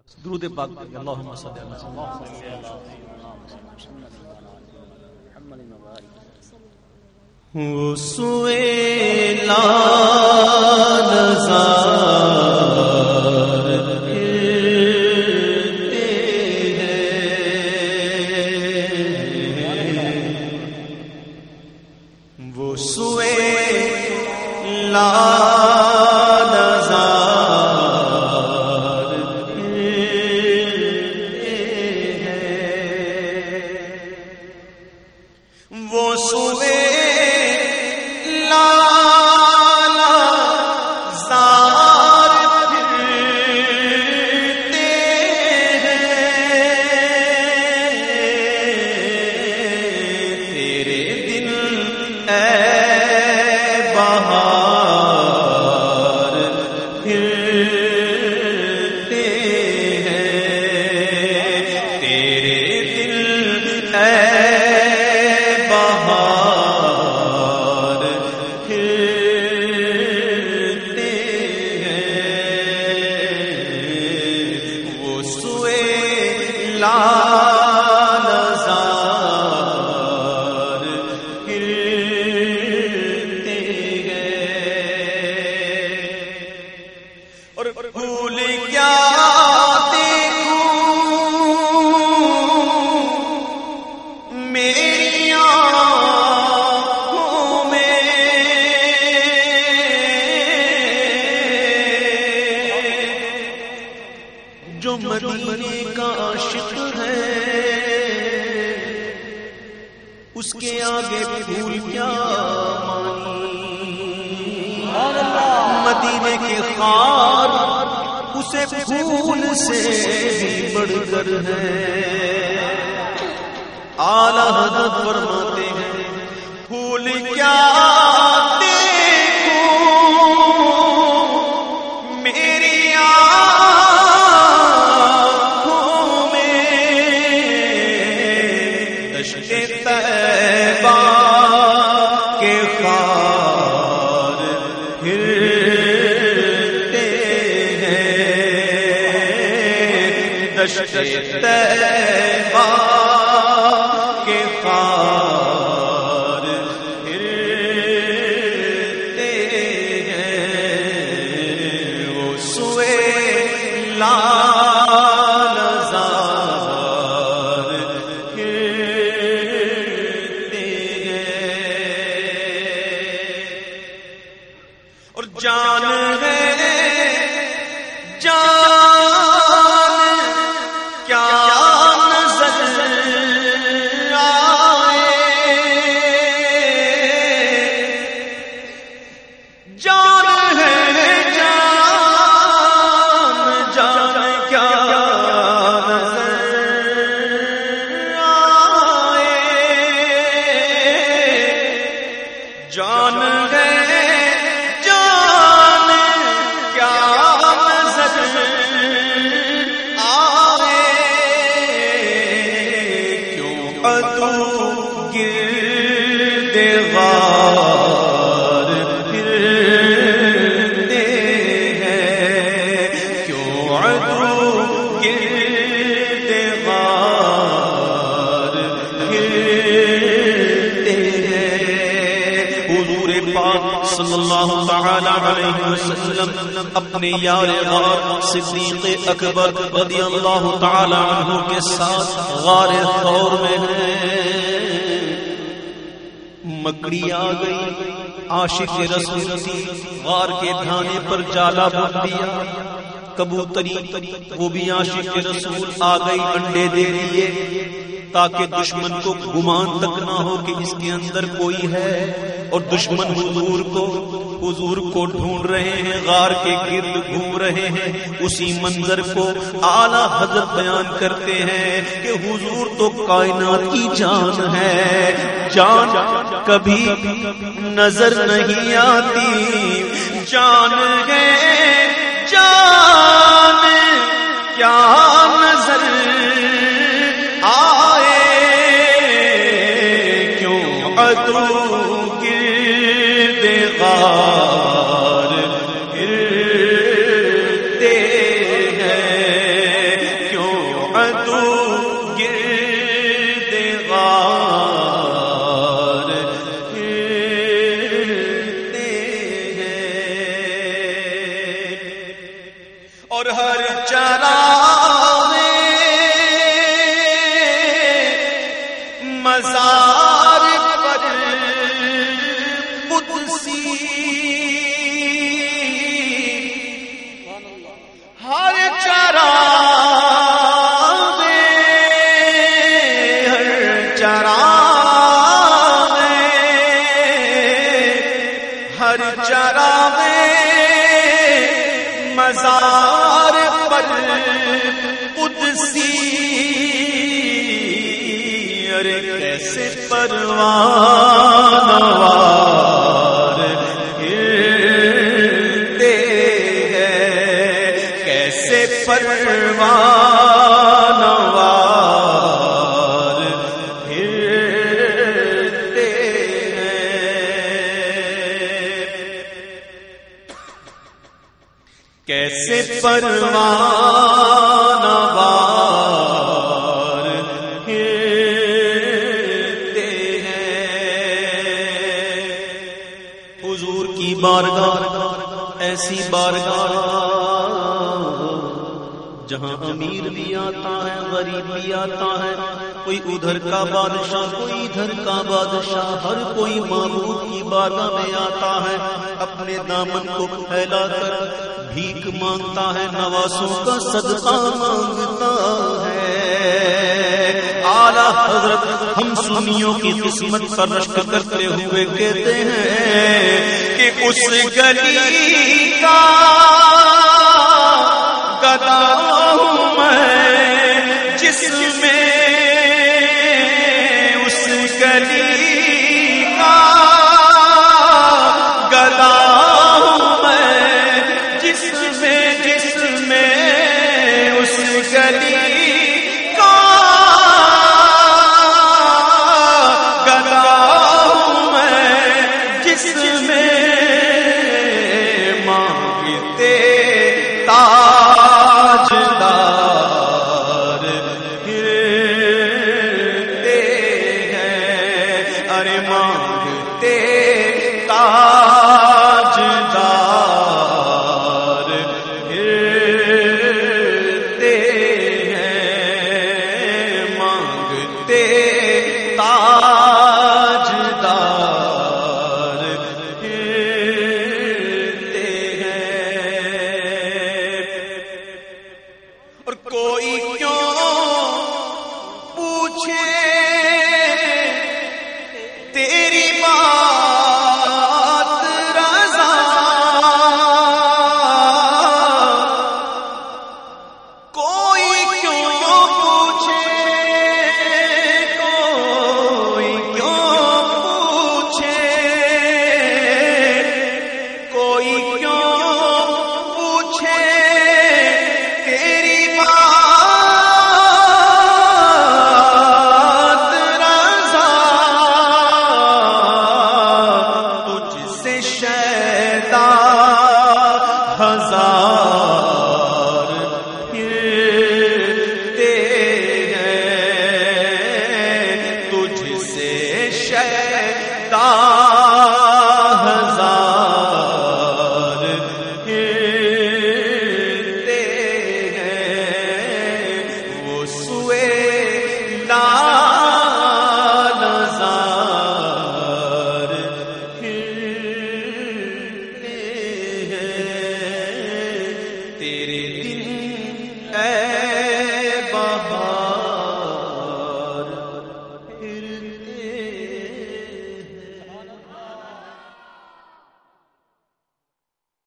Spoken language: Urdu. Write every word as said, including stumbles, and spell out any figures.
درود پاک پڑھیں اللہم صلی اللہ علیہ وسلم. وسوئے لالزار پھرتے ہیں، وسوئے لالزار پھرتے ہیں، وسوئے مدینے کا عاشق ہے اس کے آگے پھول کیا مانی، مدینے کے خار اسے پھول سے بھی بڑھ کر ہے. اعلیٰ حضرت فرماتے ہیں پھول کیا طیبہ کے خار پھرتے ہیں، وہ سوئے لالزار پھرتے ہیں. اور جان ہے جان جان گئے جان کیا نظر آئے، کیوں عدو گرد غار پھرتے ہیں، کیوں عدو گرد غار پھرتے ہیں. حضور پاک صلی اللہ تعالی علیہ وسلم اپنے یار غار صدیق اکبر رضی اللہ تعالی عنہ کے ساتھ غار ثور میں ہیں. مکڑی آ گئی، عاشق رسول تھی، غار کے دھانے پر جالا بن دیا. کبوتری وہ بھی عاشق رسول آ گئی، انڈے دے دیے تاکہ دشمن کو گمان تک نہ ہو کہ اس کے اندر کوئی ہے. اور دشمن حضور کو حضور کو ڈھونڈ رہے ہیں، غار کے گرد گھوم رہے ہیں. اسی منظر کو اعلیٰ حضرت بیان کرتے ہیں کہ حضور تو کائنات کی جان ہے، جان کبھی نظر نہیں آتی، جان ہے جان کیا نظر آئے، کیوں عدو غار پھرتے ہیں، چراغے مزار پر قدسی ہر چراغے ہر چراغے ہر چراغے مزار پر قدسی ارے کیسے پروان وار ہلتے ہیں کیسے پروان وار ہلتے ہیں کیسے پروان وار ہلتے ہیں حضور کی بارگاہ ایسی بارگاہ جہاں امیر بھی آتا ہے غریب بھی آتا ہے کوئی ادھر کا بادشاہ کوئی ادھر کا بادشاہ ہر کوئی معبود کی بارگاہ میں آتا ہے اپنے دامن کو پھیلا کر بھیک مانگتا ہے نوازوں کا صدقہ مانگتا ہے اعلیٰ حضرت ہم سنیوں کی قسمت پر رشک کرتے ہوئے کہتے ہیں کہ اس گلی کا گدا ہوں میں جس میں اس گلی کا گدا ہوں میں جس میں جس میں اس گلی کا گدا ہوں میں جس میں مانگتے تاجدار ہلتے ہیں ارے مانگتے تاجدار ہلتے ہیں مانگتے تاجدار ہلتے ہیں اور کوئی کیوں پوچھے تیری بات رضا کوئی کیوں پوچھے کوئی کیوں پوچھے کوئی کیوں پوچھے تیری بات رضا تجھ سے شیدا ہزار ہلتے ہیں تجھ سے شیدا ہزار ہلتے ہیں وہ سوئے لال زار ہلتے ہیں تیرے دن